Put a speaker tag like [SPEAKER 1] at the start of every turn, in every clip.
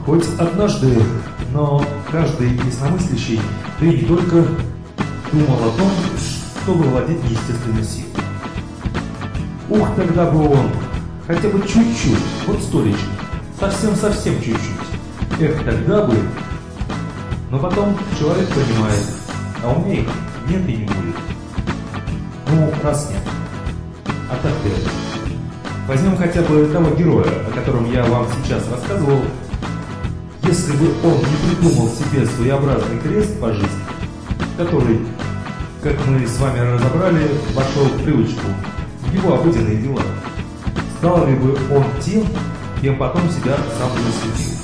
[SPEAKER 1] Хоть однажды, но каждый ясномыслящий, да и не только, думал о том, чтобы владеть неестественной силой. Ух, тогда бы он, хотя бы чуть-чуть, вот столечко, совсем-совсем чуть-чуть. Эх, тогда бы. Но потом человек понимает, а у меня их нет и не будет. Ну, раз нет. А так это. Возьмем хотя бы того героя, о котором я вам сейчас рассказывал. Если бы он не придумал себе своеобразный крест по жизни, который, как мы с вами разобрали, вошел в привычку, в его обыденные дела, стал ли бы он тем, кем потом себя сам засветил?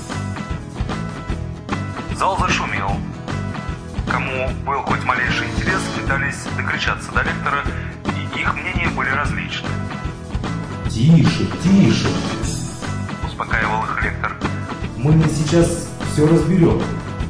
[SPEAKER 2] Зал зашумел. Кому был хоть малейший интерес, пытались докричаться до лектора, и их мнения были различны.
[SPEAKER 1] «Тише, тише!»
[SPEAKER 2] — успокаивал их лектор.
[SPEAKER 1] «Мы сейчас все разберем».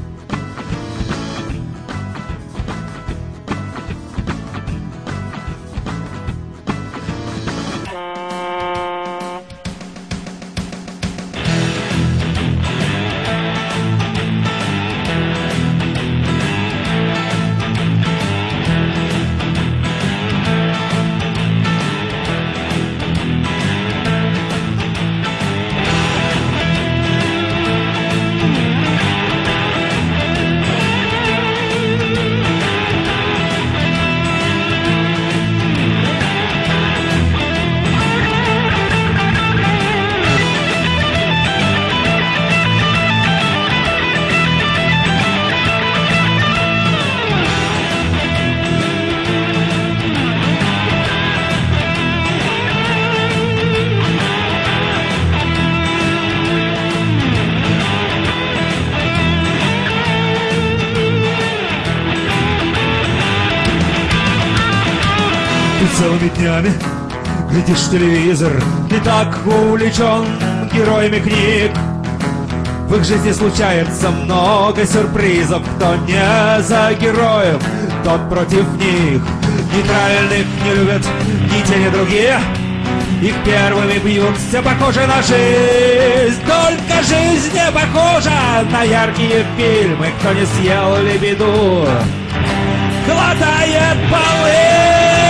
[SPEAKER 3] Целыми днями глядишь телевизор и так увлечен героями книг. В их жизни случается много сюрпризов. Кто не за героев, тот против них. Нейтральных не любят ни те, ни другие. Их первыми бьют, все похоже на жизнь. Только жизнь не похожа на яркие фильмы. Кто не съел лебеду, глотает полы.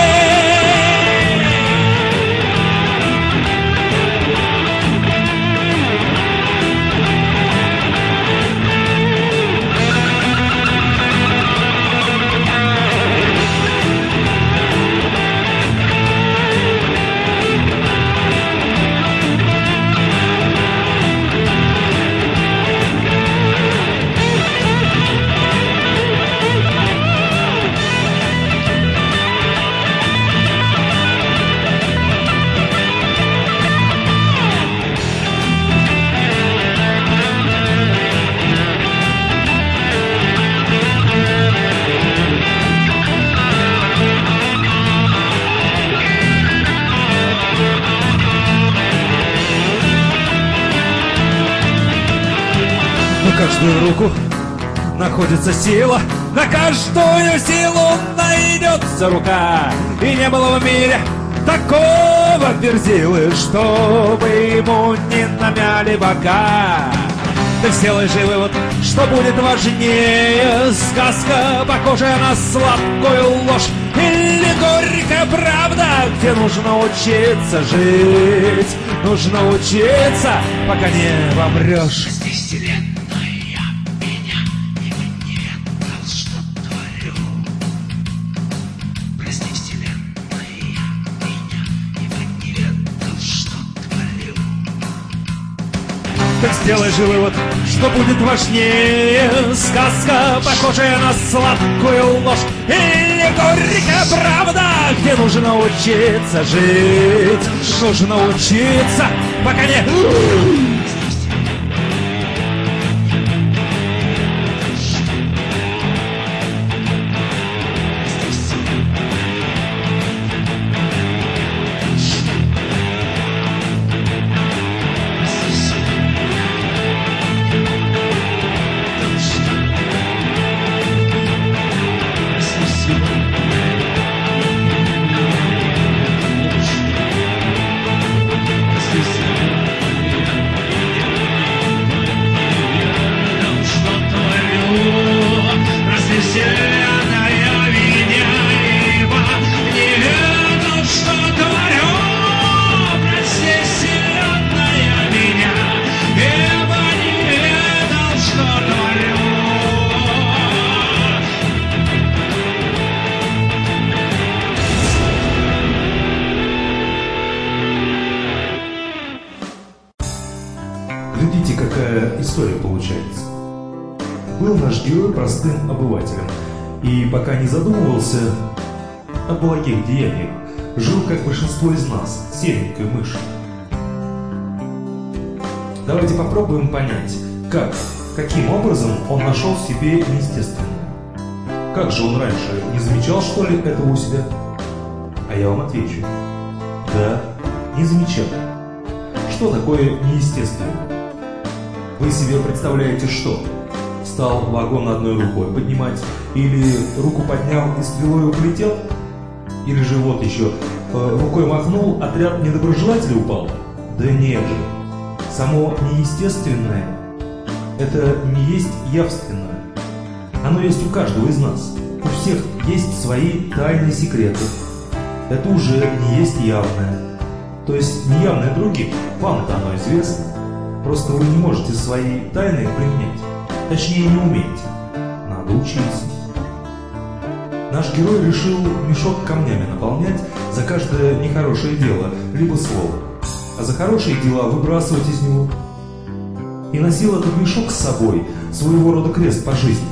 [SPEAKER 3] На каждую руку находится сила, на каждую силу найдется рука. И не было в мире такого верзилы, чтобы ему не намяли бока. Ты сделай же вывод, что будет важнее: сказка, похожая на сладкую ложь, или горькая правда, где нужно учиться жить. Нужно учиться, пока не помрешь. Так сделай же вывод, что будет важнее: сказка, похожая на сладкую ложь, или горькая правда, где нужно учиться жить. Нужно учиться, пока не...
[SPEAKER 1] история получается. Был наш герой простым обывателем, и пока не задумывался о благих деяниях, жил, как большинство из нас, серенькой мышью. Давайте попробуем понять, каким образом он нашел в себе неестественное. Как же он раньше не замечал, что ли, этого у себя? А я вам отвечу. Да, не замечал. Что такое неестественное? Вы себе представляете, что? Стал вагон одной рукой поднимать, или руку поднял и стрелой полетел? Или же вот еще, рукой махнул, отряд недоброжелателей упал? Да нет же. Само неестественное – это не есть явственное. Оно есть у каждого из нас. У всех есть свои тайные секреты. Это уже не есть явное. То есть не явное другим. Вам это оно известно. Просто вы не можете свои тайны применять. Точнее, не умеете. Надо учиться. Наш герой решил мешок камнями наполнять за каждое нехорошее дело, либо слово. А за хорошие дела выбрасывать из него. И носил этот мешок с собой, своего рода крест по жизни.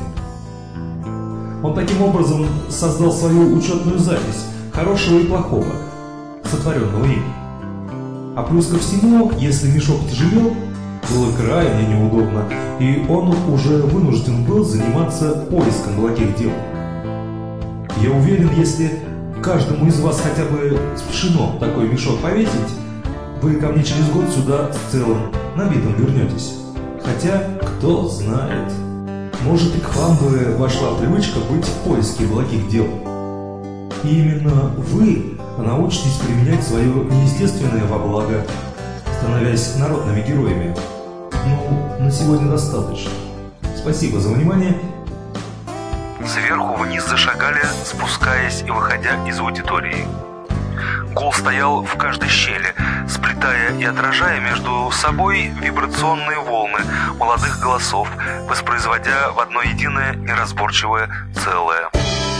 [SPEAKER 1] Он таким образом создал свою учетную запись хорошего и плохого, сотворенного им. А плюс ко всему, если мешок тяжелел, было крайне неудобно, и он уже вынужден был заниматься поиском благих дел. Я уверен, если каждому из вас хотя бы спешено такой мешок повесить, вы ко мне через год сюда с целым набитым вернетесь. Хотя, кто знает, может и к вам бы вошла привычка быть в поиске благих дел. И именно вы научитесь применять свое неестественное во благо, становясь народными героями. Ну, на сегодня достаточно. Спасибо за внимание.
[SPEAKER 2] Сверху вниз зашагали, спускаясь и выходя из аудитории. Гул стоял в каждой щели, сплетая и отражая между собой вибрационные волны молодых голосов, воспроизводя в одно единое неразборчивое целое.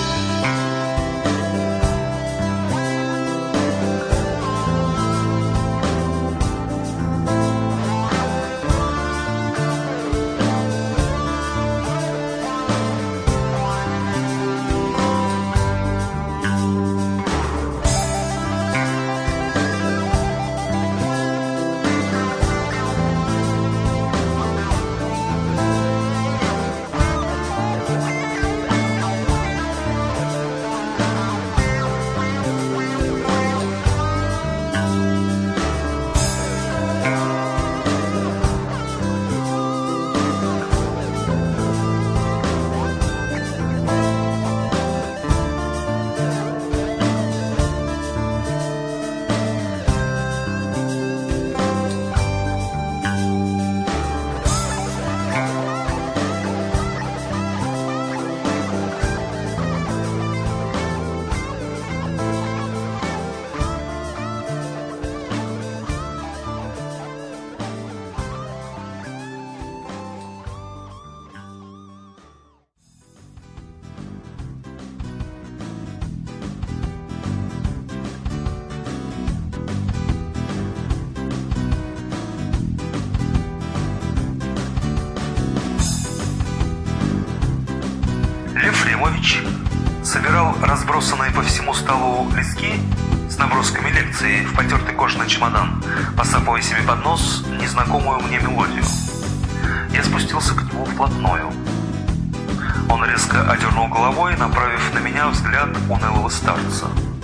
[SPEAKER 2] Ефремович собирал разбросанные по всему столу листки с набросками лекции в потертый кожаный чемодан, посапывая себе под нос незнакомую мне мелодию. Я спустился к нему вплотную. Он резко одернул головой, направив на меня взгляд унылого старца.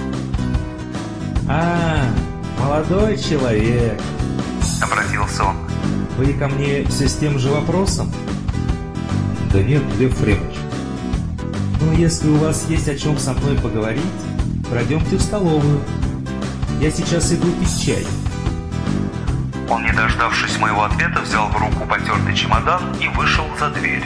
[SPEAKER 3] Молодой человек,
[SPEAKER 2] — обратился он.
[SPEAKER 3] Вы ко мне все с тем же вопросом?
[SPEAKER 1] Да нет, Лев Ефремович.
[SPEAKER 3] Но если у вас есть о чем со мной поговорить, пройдемте в столовую. Я сейчас иду пить чай.
[SPEAKER 2] Он, не дождавшись моего ответа, взял в руку потертый чемодан и вышел за дверь.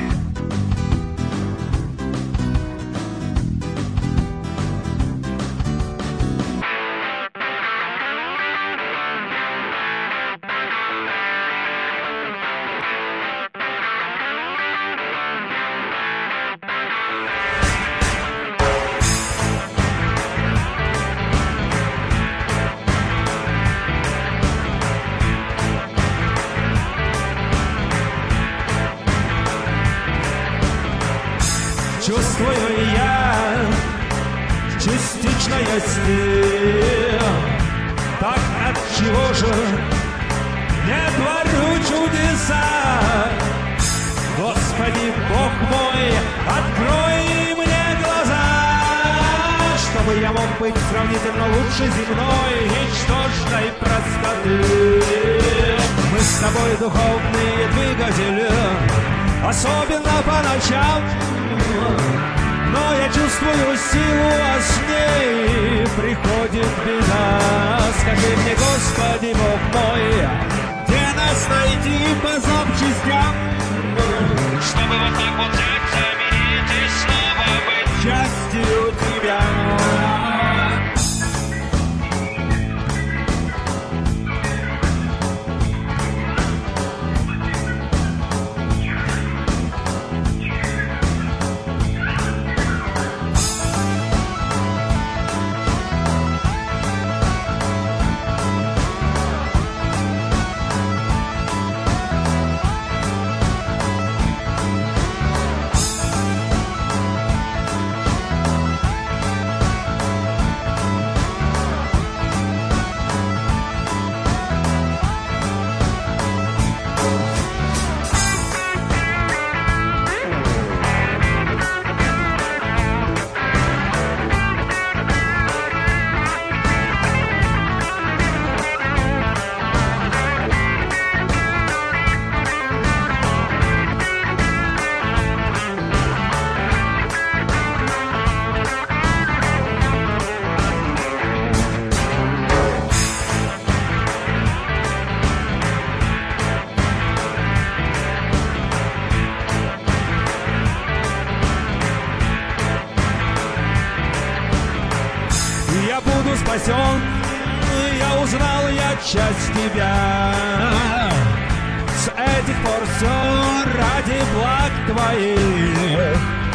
[SPEAKER 3] спасти. Так отчего же не творю чудеса? Господи, Бог мой, открой мне глаза, чтобы я мог быть сравнительно лучше земной, ничтожной простоты. Мы с тобой духовные двигатели, особенно по ночам, но я чувствую силу, а с ней приходит беда. Скажи мне, Господи, Бог мой, где нас найти по запчастям, чтобы вот так вот взять, заменить и снова быть частью тебя. Я буду спасен, я узнал, я часть тебя. С этих пор все ради благ твоих.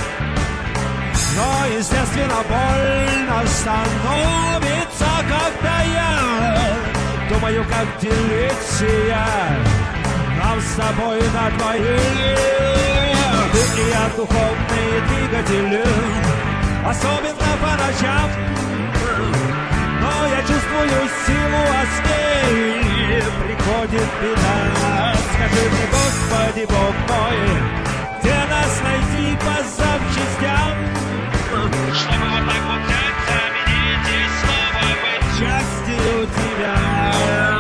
[SPEAKER 3] Но, естественно, больно становится, когда я думаю, как делить нам с тобой на двоих. Ты и я духовные двигатели, особенно по ночам, но я чувствую силу, а с ней приходит беда. Скажи мне, Господи, Бог мой, где нас найти по запчастям, чтобы вот так вот взять, заменить и снова быть частью тебя.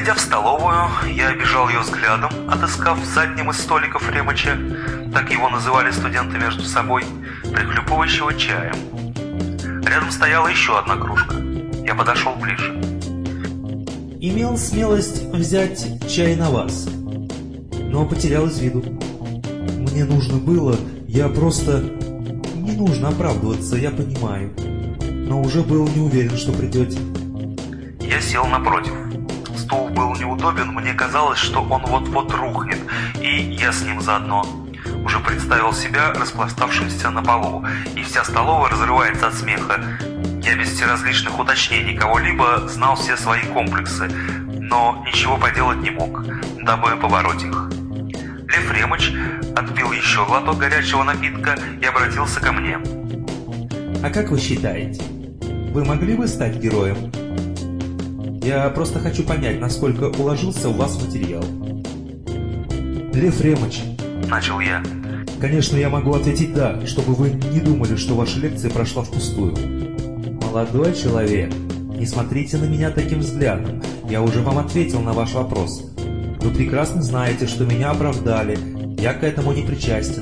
[SPEAKER 2] Войдя в столовую, я обежал ее взглядом, отыскав в заднем из столиков Ремыча, так его называли студенты между собой, прихлюпывающего чаем. Рядом стояла еще одна кружка. Я подошел ближе.
[SPEAKER 1] Имел смелость взять чай на вас, но потерял из виду. Мне нужно было, я просто... Не нужно оправдываться, я понимаю. Но уже был не уверен, что придете.
[SPEAKER 2] Я сел напротив. Стул был неудобен, мне казалось, что он вот-вот рухнет, и я с ним заодно. Уже представил себя распластавшимся на полу, и вся столовая разрывается от смеха. Я без всеразличных уточнений кого-либо знал все свои комплексы, но ничего поделать не мог, дабы побороть их. Лев Ремыч отпил еще глоток горячего напитка и обратился ко мне.
[SPEAKER 1] А как вы считаете, вы могли бы стать героем? Я просто хочу понять, насколько уложился в вас материал. Лев Ремыч,
[SPEAKER 2] начал я.
[SPEAKER 1] Конечно, я могу ответить «да», чтобы вы не думали, что ваша лекция прошла впустую. Молодой человек, не смотрите на меня таким взглядом. Я уже вам ответил на ваш вопрос. Вы прекрасно знаете, что меня оправдали. Я к этому не причастен.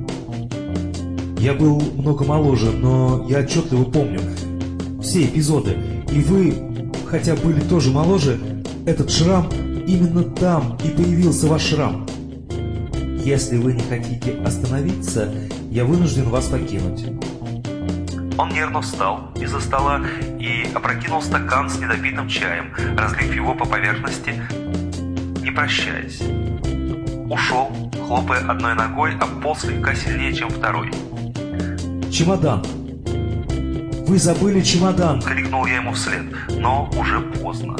[SPEAKER 1] Я был много моложе, но я отчетливо помню все эпизоды. И вы, хотя были тоже моложе, этот шрам, именно там и появился ваш шрам. Если вы не хотите остановиться, я вынужден вас покинуть.
[SPEAKER 2] Он нервно встал из-за стола и опрокинул стакан с недопитым чаем, разлив его по поверхности, не прощаясь. Ушел, хлопая одной ногой, а пол слегка сильнее, чем второй.
[SPEAKER 1] «Чемодан! Вы забыли чемодан!» —
[SPEAKER 2] крикнул я ему вслед, но уже поздно.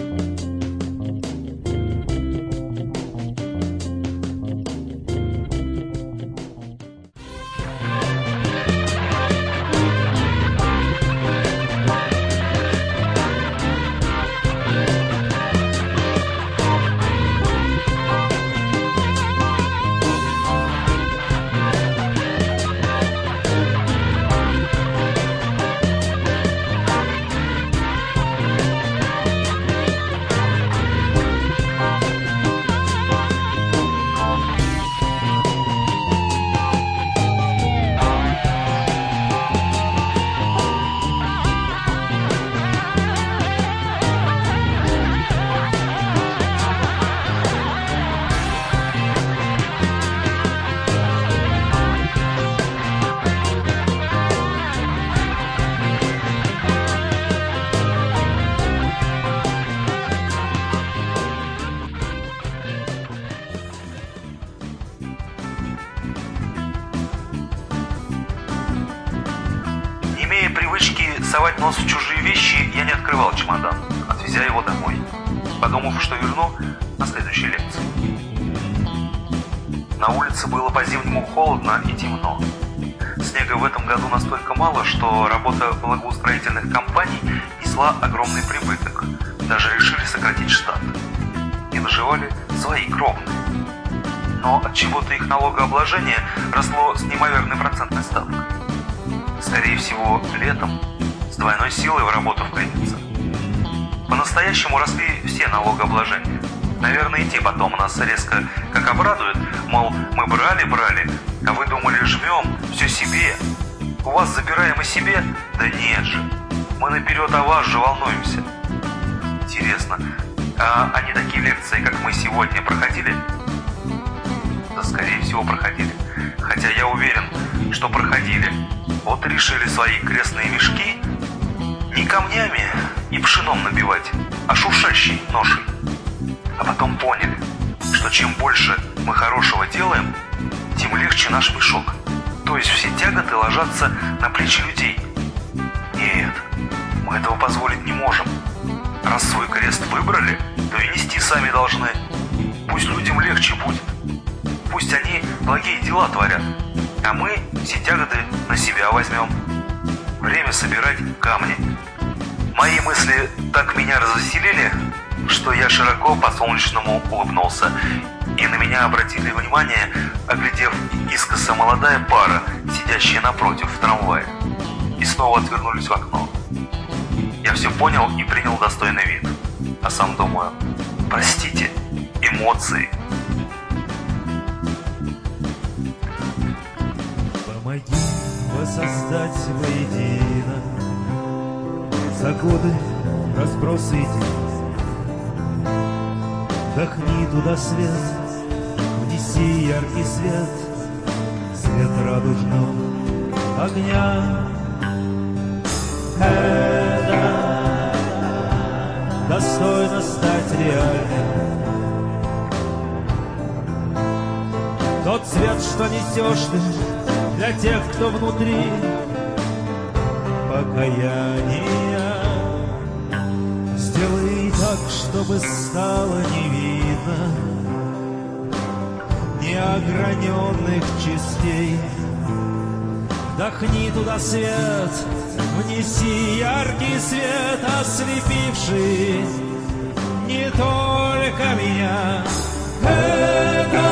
[SPEAKER 2] Имея привычки совать нос в чужие вещи, я не открывал чемодан, отвезя его домой, подумав, что верну на следующей лекции. На улице было по-зимнему холодно и темно. Снега в этом году настолько мало, что работа благоустроительных компаний несла огромный прибыток. Даже решили сократить штат. И наживали свои кровные. Но от чего-то их налогообложение росло с неимоверной процентной ставкой. Скорее всего, летом с двойной силой в работу вклинится. По-настоящему росли все налогообложения. Наверное, и те потом нас резко как обрадуют, мол, мы брали, а вы думали, жмем, все себе. У вас забираем и себе? Да нет же, мы наперед о вас же волнуемся. Интересно, а они такие лекции, как мы сегодня, проходили? Да, скорее всего, проходили. Хотя я уверен, что проходили. Вот и решили свои крестные мешки не камнями и пшеном набивать, а шуршащей ношей. А потом поняли, что чем больше мы хорошего делаем, тем легче наш мешок. То есть все тяготы ложатся на плечи людей. Нет, мы этого позволить не можем. Раз свой крест выбрали, то и нести сами должны. Пусть людям легче будет. Пусть они благие дела творят, а мы все тяготы на себя возьмем. Время собирать камни. Мои мысли так меня развеселили, что я широко по-солнечному улыбнулся, и на меня обратили внимание, оглядев искоса молодая пара, сидящая напротив в трамвае, и снова отвернулись в окно. Я все понял и принял достойный вид, а сам думаю, простите, эмоции.
[SPEAKER 3] Помоги воссоздать воедино за годы разброс идей. Вдохни туда свет, внеси яркий свет, свет радужного огня. Это достойно стать реальным. Тот свет, что несешь ты для тех, кто внутри покаяния. Сделай так, чтобы стало не видно неограненных частей. Вдохни туда свет, внеси яркий свет, ослепивший не только меня. Это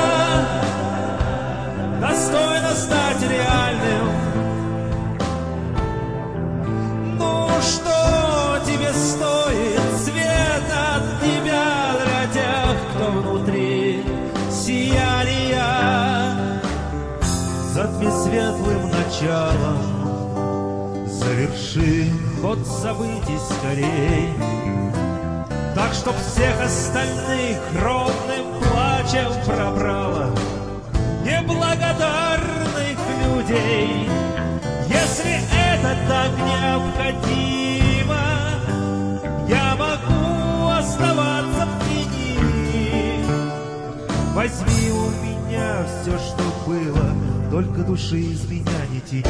[SPEAKER 3] достойно стать реальным. Ну что тебе стоит свет от тебя для тех, кто внутри сияния? Затми светлым началом, заверши ход событий скорей, так, чтоб всех остальных ровным плачем пробрало неблагодарных людей. Если это так необходимо, я могу оставаться в тени. Возьми у меня все, что было, только души из меня не тяни.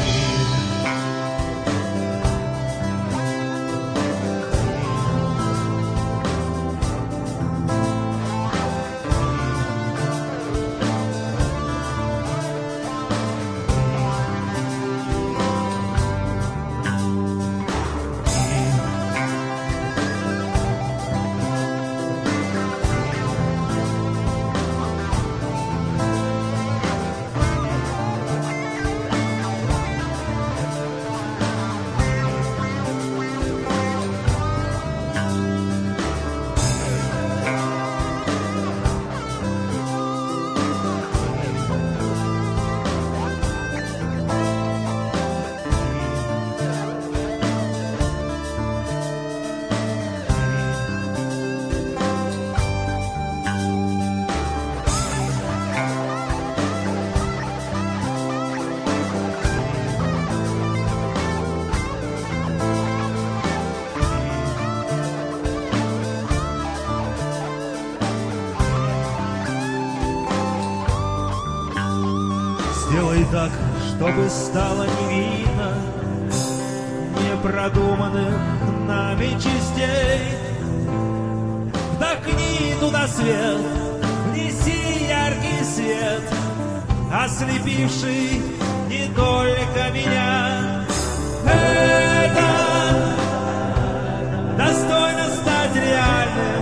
[SPEAKER 3] Сделай так, чтобы стало не видно непродуманных нами частей. Вдохни туда свет, внеси яркий свет, ослепивший не только меня. Это достойно стать реальным.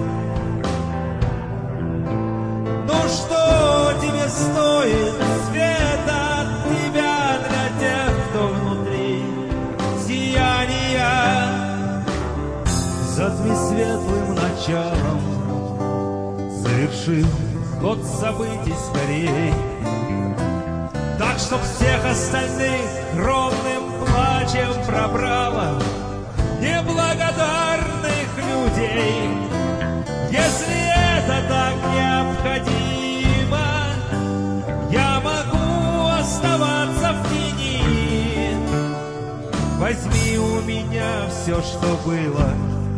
[SPEAKER 3] Ну что тебе стоит свет от тебя для тех, кто внутри сияния? Затми светлым началом, заверши ход событий скорей, так, чтоб всех остальных ровным плачем пробрало неблагодарных людей. Если это так необходимо, я могу оставаться в тени. Возьми у меня все, что было,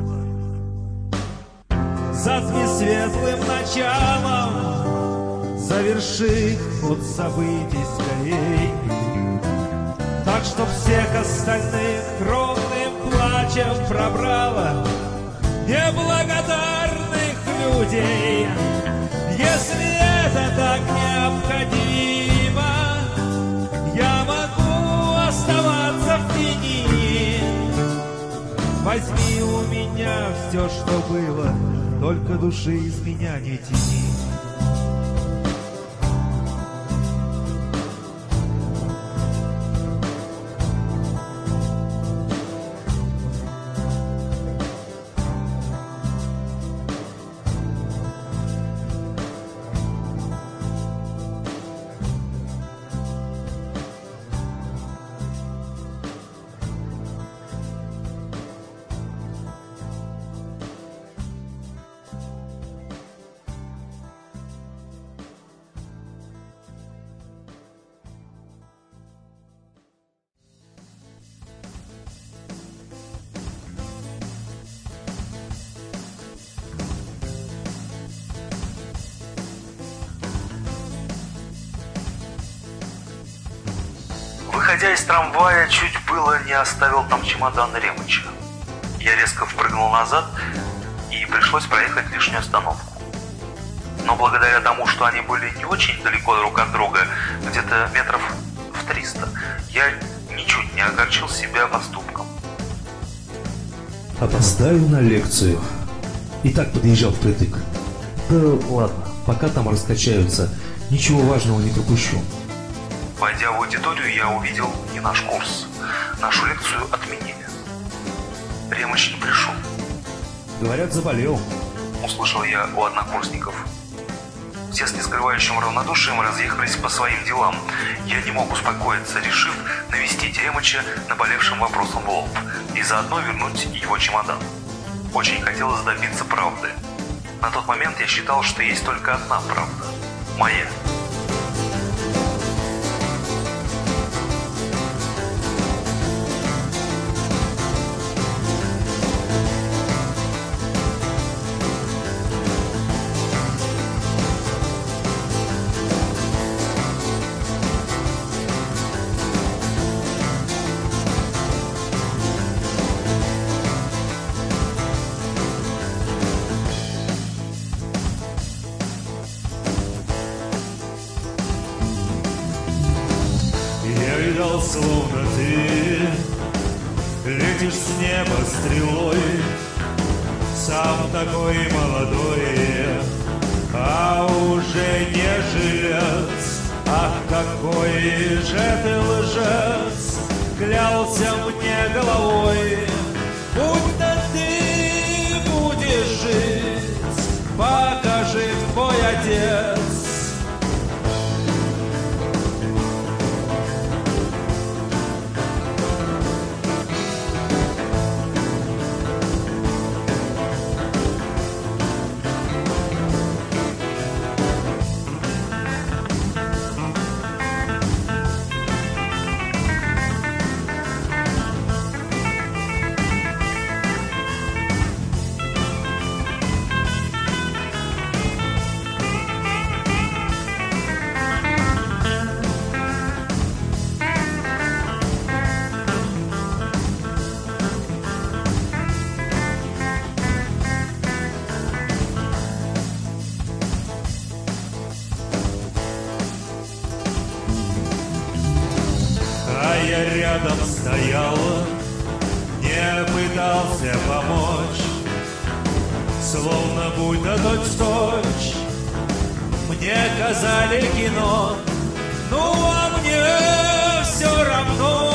[SPEAKER 3] затми светлым началом, заверши ход событий скорей, так, чтоб всех остальных ровным плачем пробрало неблагодарных людей. Если это так необходимо, я могу оставаться в тени. Возьми у меня все, что было, только души из меня не тяни.
[SPEAKER 2] выходя из трамвая, чуть было не оставил там чемодан Ремыча. Я резко впрыгнул назад, и пришлось проехать лишнюю остановку. Но благодаря тому, что они были не очень далеко друг от друга, где-то метров в 300, я ничуть не огорчил себя поступком.
[SPEAKER 1] Опоздаю на лекцию. И так подъезжал впритык. Да ладно, пока там раскачаются, ничего важного не пропущу.
[SPEAKER 2] Войдя в аудиторию, я увидел не наш курс. Нашу лекцию отменили. Ремыч не пришел.
[SPEAKER 1] Говорят, заболел.
[SPEAKER 2] Услышал я у однокурсников. Все с нескрывающим равнодушием разъехались по своим делам. Я не мог успокоиться, решив навестить Ремыча наболевшим вопросом в лоб и заодно вернуть его чемодан. Очень хотелось добиться правды. На тот момент я считал, что есть только одна правда. Моя.
[SPEAKER 3] Словно ты летишь с неба стрелой, сам такой молодой, а уже не жилец. Ах, какой же ты лжец, клялся мне головой, будто ты будешь жить, пока жив твой отец. Я рядом стоял, не пытался помочь, словно будто точь-в-точь мне казали кино. Ну а мне все равно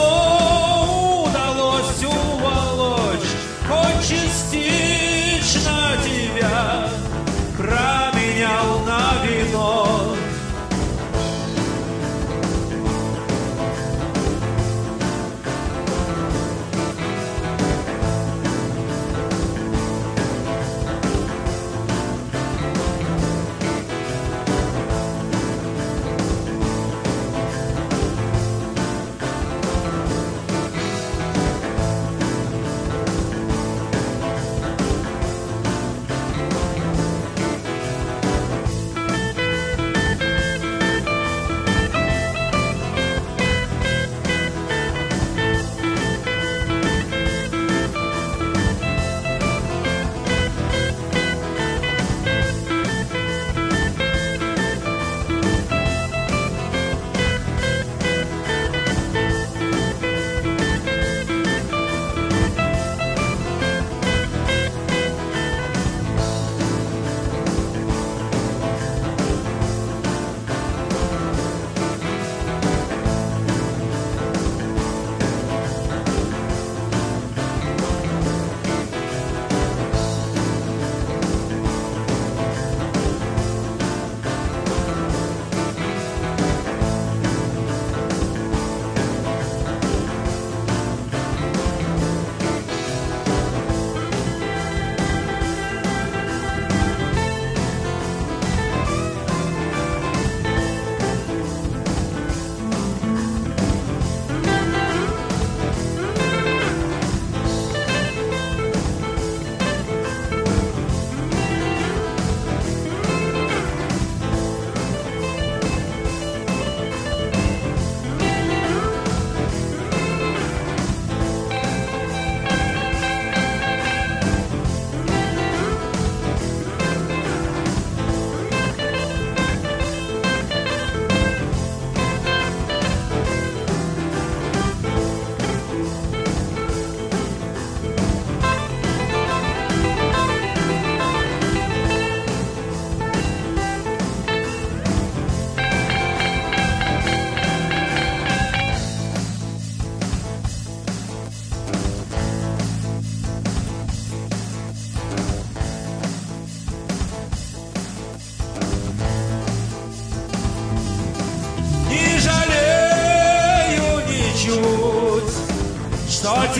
[SPEAKER 3] удалось уволочь хоть частично тебя, променял на вино.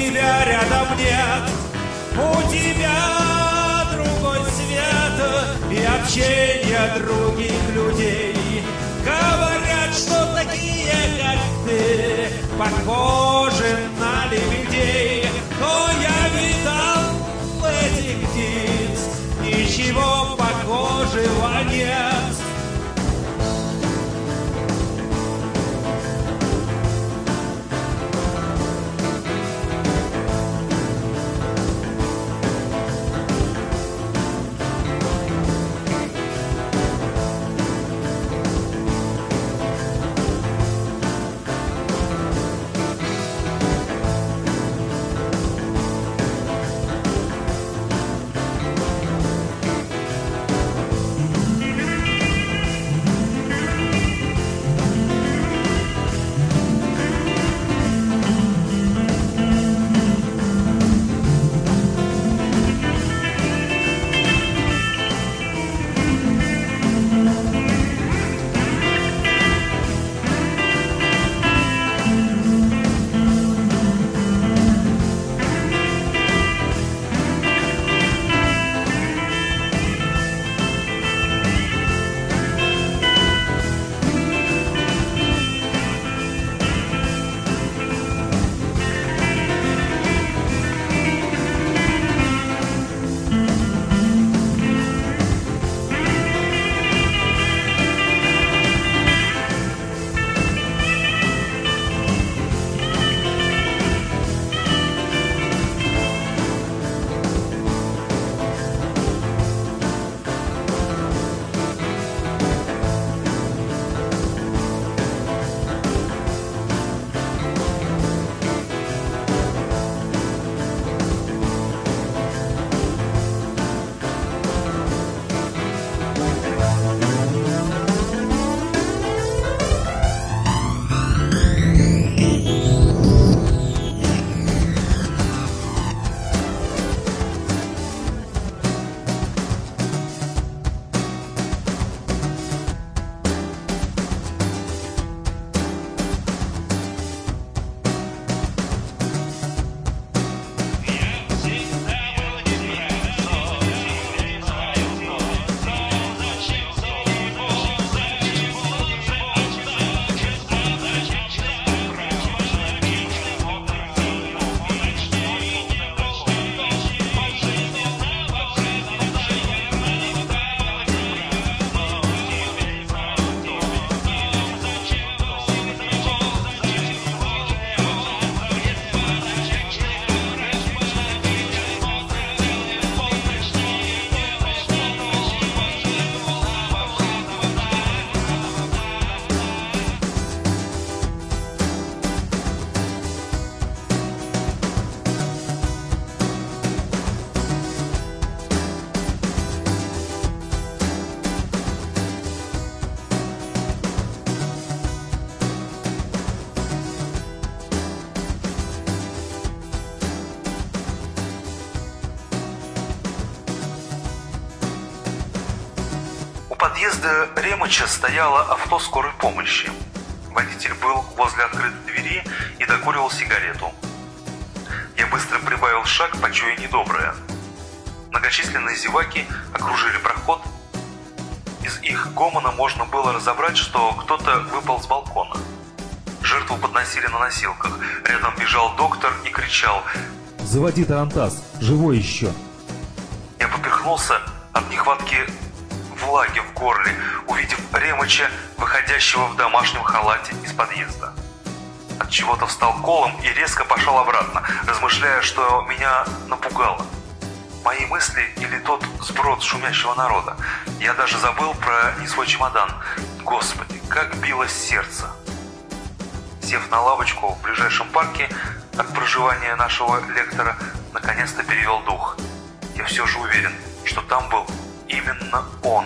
[SPEAKER 3] тебя рядом нет, у тебя другой свет и общение других людей. Говорят, что такие, как ты, похожи на лебедей. Но я видал этих птиц, ничего похожего нет.
[SPEAKER 2] подъезда Ремыча стояло авто скорой помощи. Водитель был возле открытой двери и докуривал сигарету. Я быстро прибавил шаг, почуя недоброе. Многочисленные зеваки окружили проход. Из их гомона можно было разобрать, что кто-то выпал с балкона. Жертву подносили на носилках. Рядом бежал доктор и кричал:
[SPEAKER 1] «Заводи тарантас, живой еще!»
[SPEAKER 2] Я поперхнулся от нехватки влаги в горле, увидев Ремыча, выходящего в домашнем халате из подъезда. От чего-то встал колом и резко пошел обратно, размышляя, что меня напугало. Мои мысли или тот сброд шумящего народа. Я даже забыл про не свой чемодан. Господи, как билось сердце! Сев на лавочку в ближайшем парке от проживания нашего лектора, наконец-то перевел дух. Я все же уверен, что там был именно он.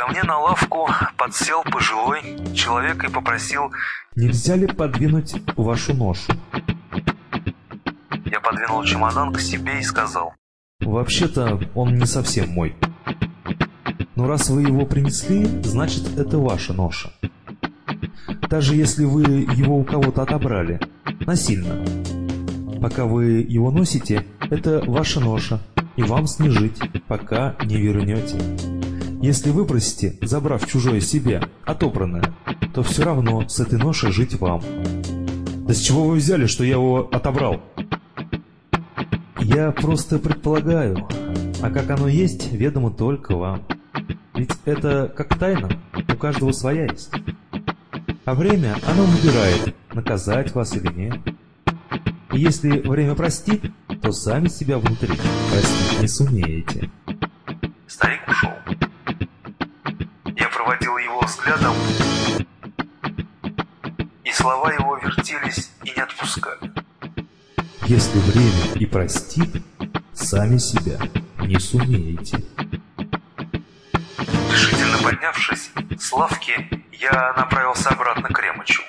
[SPEAKER 2] Ко мне на лавку подсел пожилой человек и попросил:
[SPEAKER 1] «Нельзя ли подвинуть вашу ношу?»
[SPEAKER 2] Я подвинул чемодан к себе и сказал:
[SPEAKER 1] «Вообще-то он не совсем мой. Но раз вы его принесли, значит, это ваша ноша. Даже если вы его у кого-то отобрали, насильно. Пока вы его носите, это ваша ноша, и вам с ней жить, пока не вернете. Если выбросите, забрав чужое себе, отобранное, то все равно с этой ношей жить вам». «Да с чего вы взяли, что я его отобрал?» «Я просто предполагаю, а как оно есть, ведомо только вам. Ведь это как тайна, у каждого своя есть. А время, оно выбирает, наказать вас или нет. И если время простит, то сами себя внутри простить не сумеете».
[SPEAKER 2] Старик ушел. Я проводил его взглядом, и слова его вертелись и не отпускали.
[SPEAKER 1] «Если время и простит, сами себя не сумеете».
[SPEAKER 2] Решительно поднявшись с лавки, я направился обратно к Ремычу.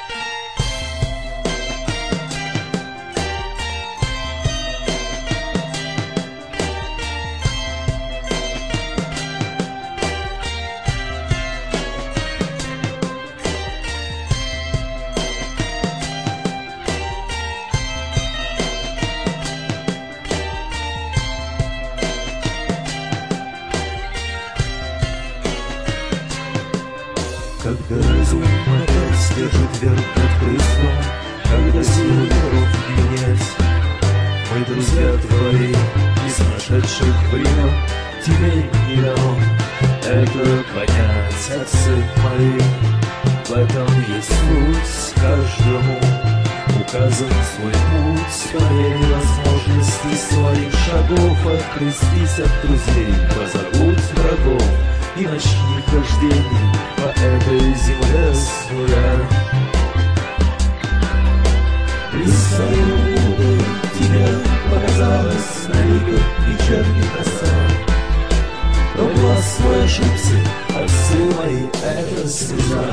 [SPEAKER 4] Когда разум опять держит верх над Христом, когда силы миров не менять, мы, друзья твои, из нашедших времен, тебе не дано это понять, отцы мои. В этом есть путь каждому, указан свой путь, своей возможности, своих шагов. Открестись от друзей, позовут врагов, и начни хождение по этой земле с нуля. Присоединю тебе показалось на ликах вечерних роса. Но глаз свой ошибся, отцы мои, это слеза.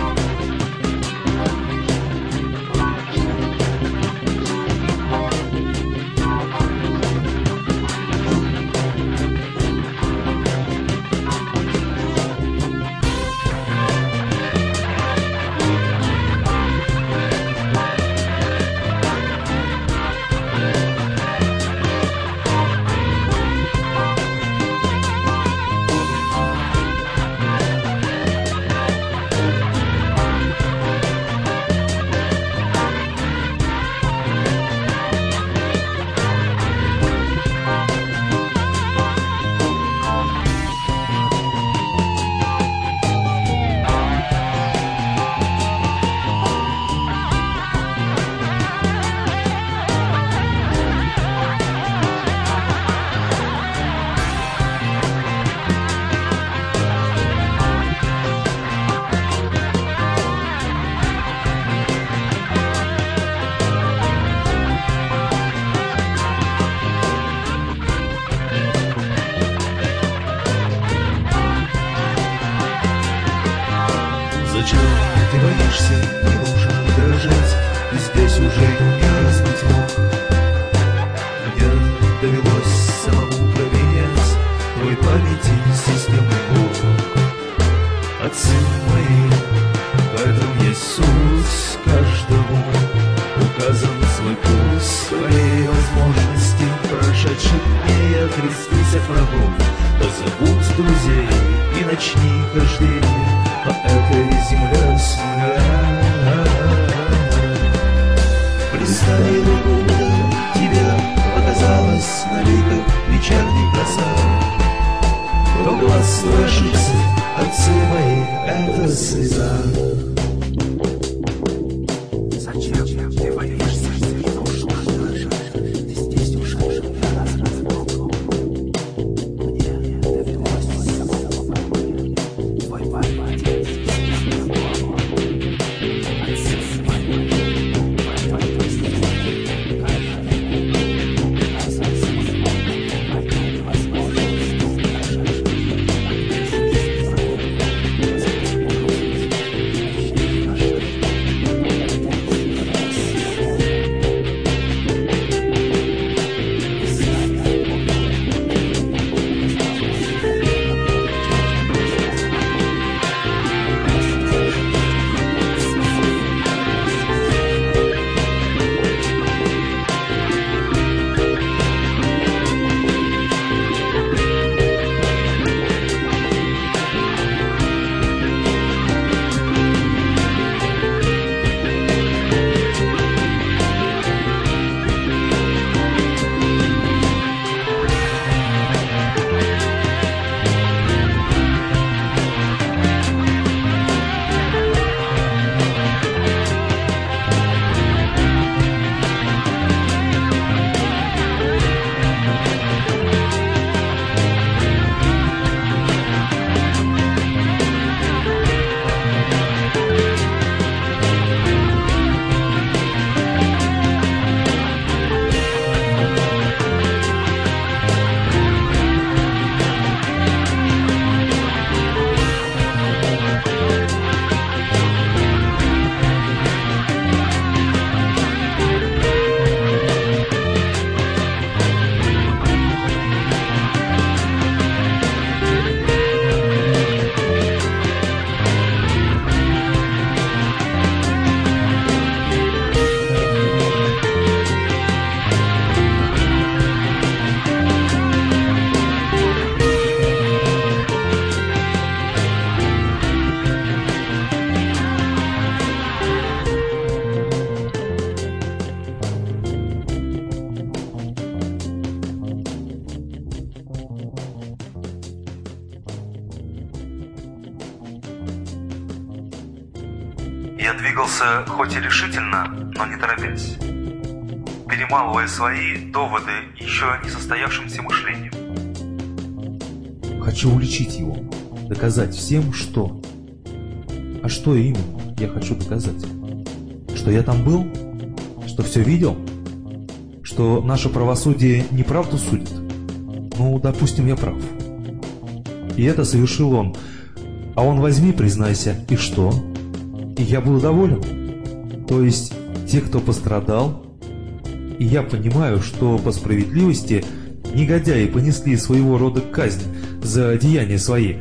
[SPEAKER 4] Зачем ты боишься, не нужно дрожать, ты здесь уже не раз быть мог. Мне довелось самому проверять твой памяти системный блок. Отцы мои, в этом есть суть каждому, указан свой путь, своей возможности прошедших дней. Окрестись от врагов, позовут друзей, и начни хождение по этой земле с нуля. Представил Будда, тебе показалось на ликах вечерних роса. Но глаз свой ошибся, отцы мои, это слеза. Зачем ты боишься, не нужно дрожать, ты здесь уже не раз размок. Мне довелось самому проверить твой память.
[SPEAKER 2] Я двигался хоть и решительно, но не торопясь, перемалывая свои доводы еще не состоявшимся мышлением.
[SPEAKER 1] Хочу уличить его, доказать всем, что... А что именно я хочу доказать? Что я там был? Что все видел? Что наше правосудие неправду судит? Ну, допустим, я прав. И это совершил он. А он возьми, признайся, и что? И я буду доволен. То есть, те, кто пострадал, и я понимаю, что по справедливости негодяи понесли своего рода казнь за деяния свои.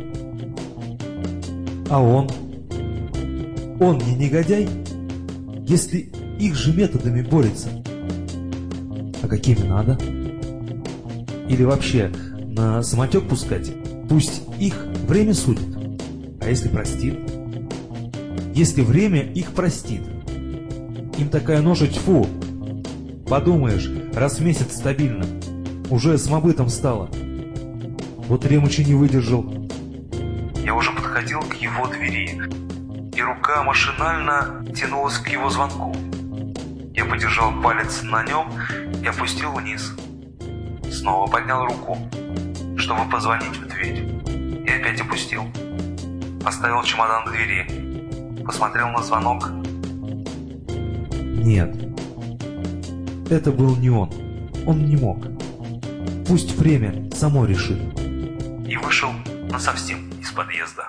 [SPEAKER 1] А он не негодяй, если их же методами борется. А какими надо? Или вообще на самотек пускать? Пусть их время судит. А если простит? Если время их простит, им такая ноша тьфу. Подумаешь, раз в месяц стабильно, уже самобытом стало. Вот Ремыч и не выдержал.
[SPEAKER 2] Я уже подходил к его двери, и рука машинально тянулась к его звонку. Я подержал палец на нем и опустил вниз. Снова поднял руку, чтобы позвонить в дверь, и опять опустил. Поставил чемодан к двери, посмотрел на звонок.
[SPEAKER 1] Нет, это был не он. Он не мог. Пусть время само решит.
[SPEAKER 2] И вышел насовсем из подъезда.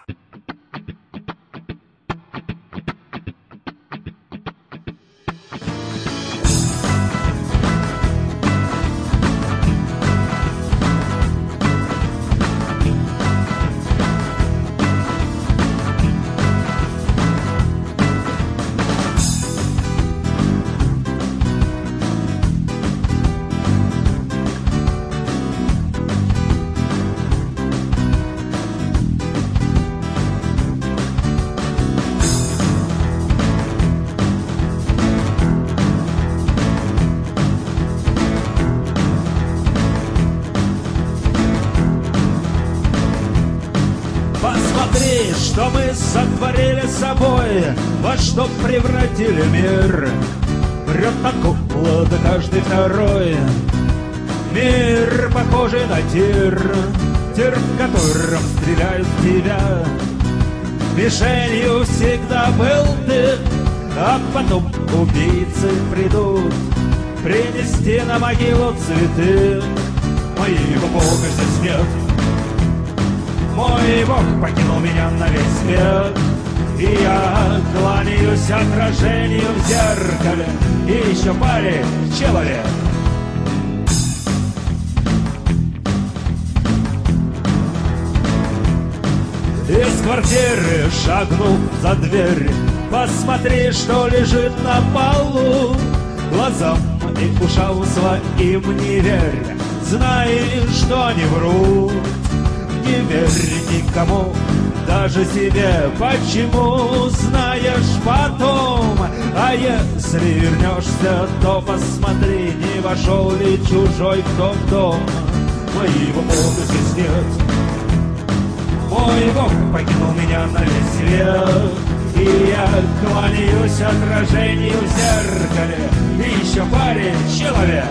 [SPEAKER 3] Посмотри, что мы сотворили с собой, во что превратили мир. Врет так кукла, да каждый второй. Мир, похожий на тир, тир, в котором стреляют в тебя. Мишенью всегда был ты, а потом убийцы придут принести на могилу цветы. Моего Бога здесь нет. Мой Бог покинул меня на весь свет, и я кланяюсь отражению в зеркале, и еще паре человек. Из квартиры шагнул за дверь, посмотри, что лежит на полу. Глазам и ушам своим не верь, знай, что не вру. Не верь никому, даже себе. Почему, знаешь потом. А если вернешься, то посмотри, не вошел ли чужой кто в дом. Моего Бога здесь нет. Мой Бог покинул меня на весь свет, и я кланяюсь отражению в зеркале, и еще паре человек.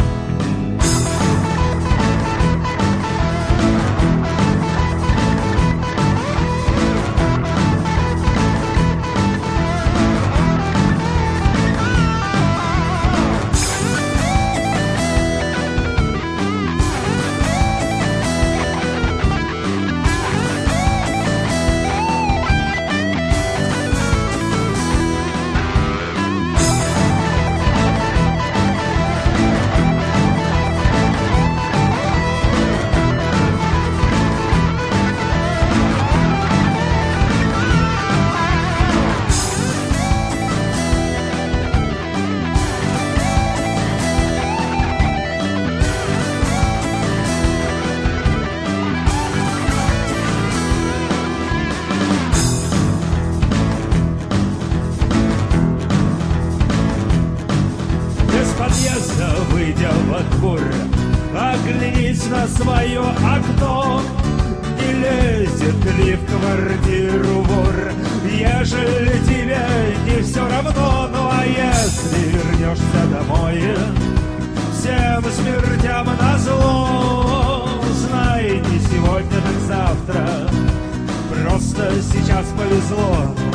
[SPEAKER 3] Выйдя во двор, оглянись на свое окно. Не лезет ли в квартиру вор? Ежели тебе вернешься домой. Всем смертям назло, знай, не сегодня, так завтра. Просто сейчас повезло.